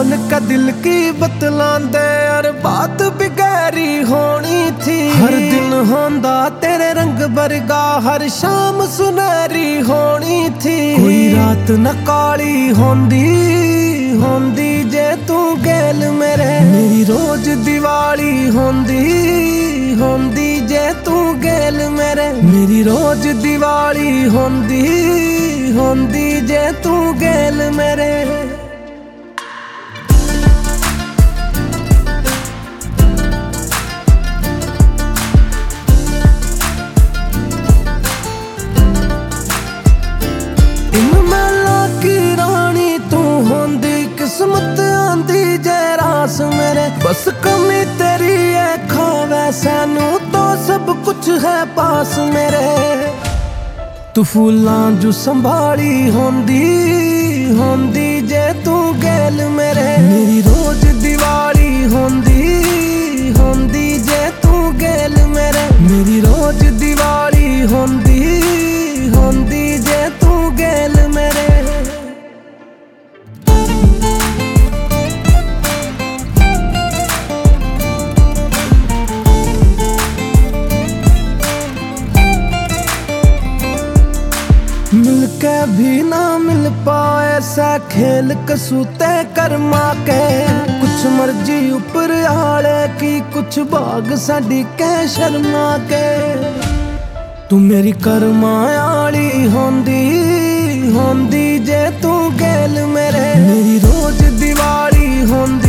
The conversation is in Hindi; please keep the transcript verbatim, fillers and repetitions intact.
कौन का दिल की बतलांदे यार बात भी गहरी होनी थी। हर दिन होंदा तेरे रंग बरगा हर शाम सुनहरी होनी थी। कोई रात न काली होंदी होंदी जे तू गैल मेरे। मेरी रोज दिवाली होंदी होंदी जे तू गैल मेरे। मेरी रोज दिवाली होंदी होंदी जे तू गैल मेरे। किस्मत आंदी जे रास मेरे बस कमी तेरी है खावे सैनू तो सब कुछ है पास मेरे। तू फूलां जो संभाली होंदी होंदी जे तू गैल मेरे। मेरी रोज दिवाली होंदी होंदी जे तू गैल मेरे। मेरी रोज दिवाली होंदी होंदी जे तू गैल मेरे। मिलके भी ना मिल पाए ऐसा खेल कसूते कर्मा के। कुछ मर्जी ऊपर आले की कुछ भाग साडी के शर्मा के। तू मेरी कर्मा आली होंदी होंदी जे तू गैल मेरे। मेरी रोज दिवाली होंदी